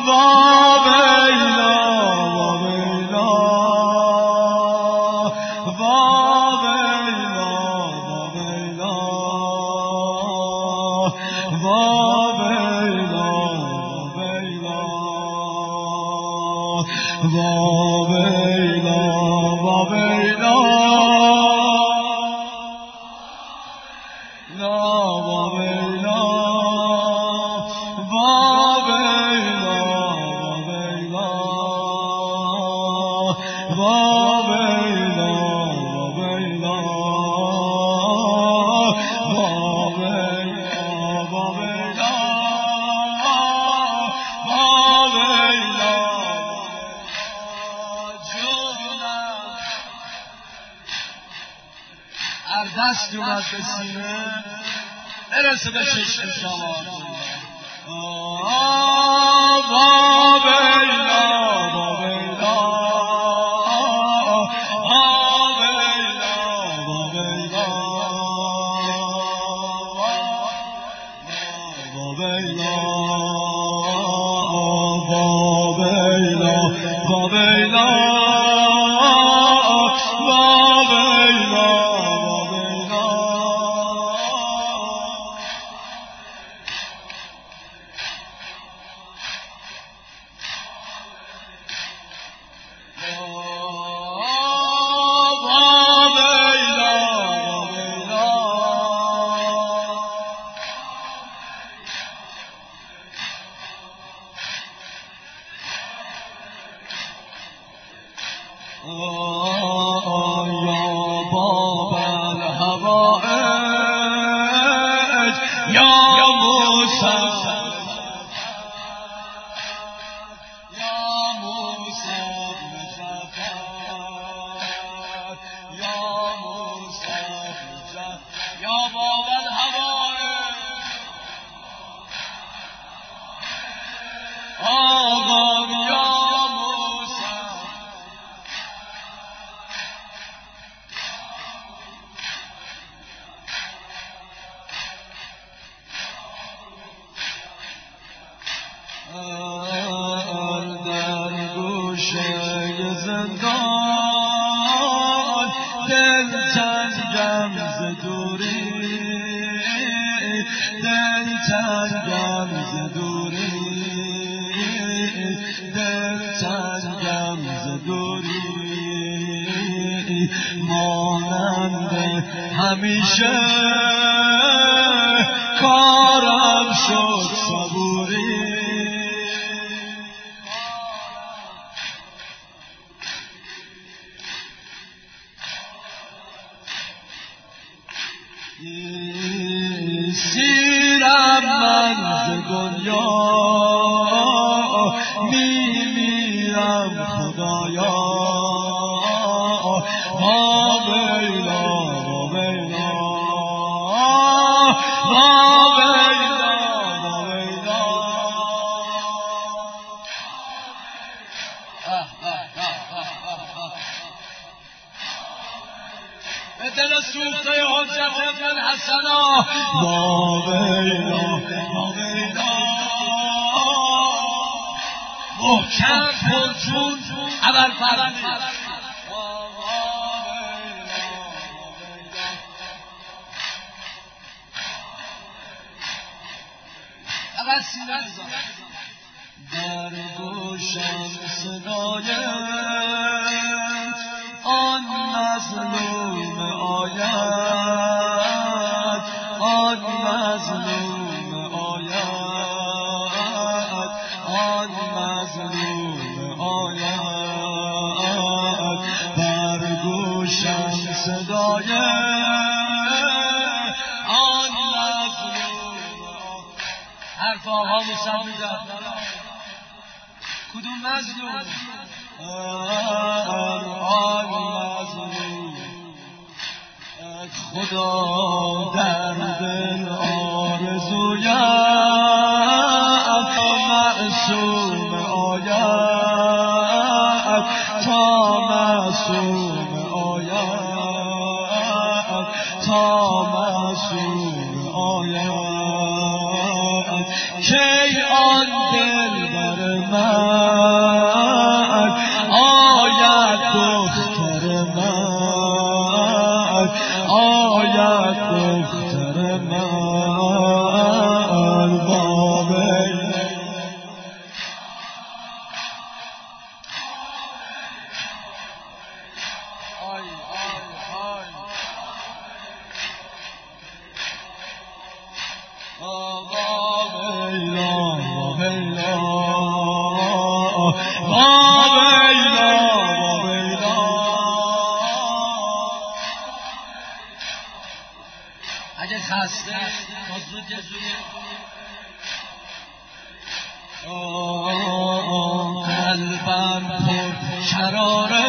دست اومد به سینه برسه به چشم شما در گوشه زندان دل تنگم ز دوری دل تنگم ز دوری دل تنگم ز دوری مانند همیشه کارم شد صبوری سیرم من ز دنیا میمیرم خدایا واویلا واویلا واویلا واویلا به دل سوخته حجت ابن حسنا واویلا واویلا محکم پرچون ابوالفضل در گوشم صدایت آن مظلوم آید آن مظلوم آید آن مظلوم آید در گوشم صدایت آن مظلوم حرف آقا موسی میدن کدوم مظلوم آن مظلوم خدا در دل آرزویم معصوم آید تا معصوم آید تا معصوم آید کی آن دلبر من آید دختر من آید دختر من با وی اگه خسته باز جزوی قلبم پر شراره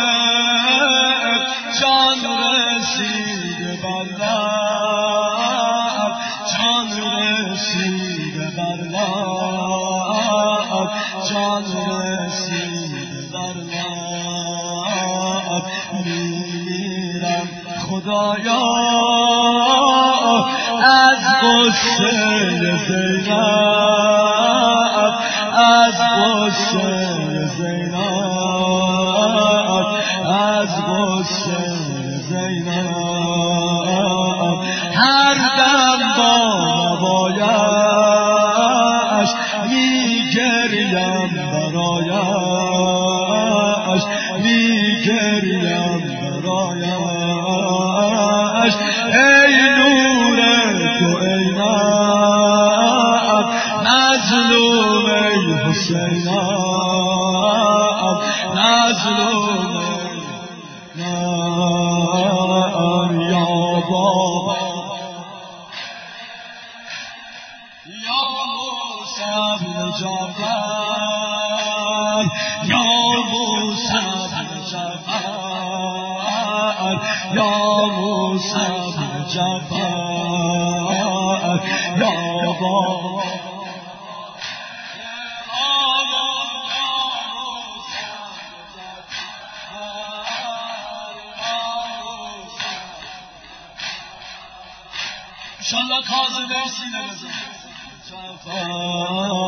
جان رسیده بلد جان رسیده بلد جان رسیده بلد میمیرم خدایا از غصه زینب از غصه زینب از غصه زینب هر دم با نوایش میگریم برایش میگریم برایش ای نور تو اینم مظلوم ای حسینم مظلوم یا بابا یا موسی بن جعفر یا موسی بن جعفر یا موسی بن جعفر یا بابا انشالله کاظم مرسی نگذار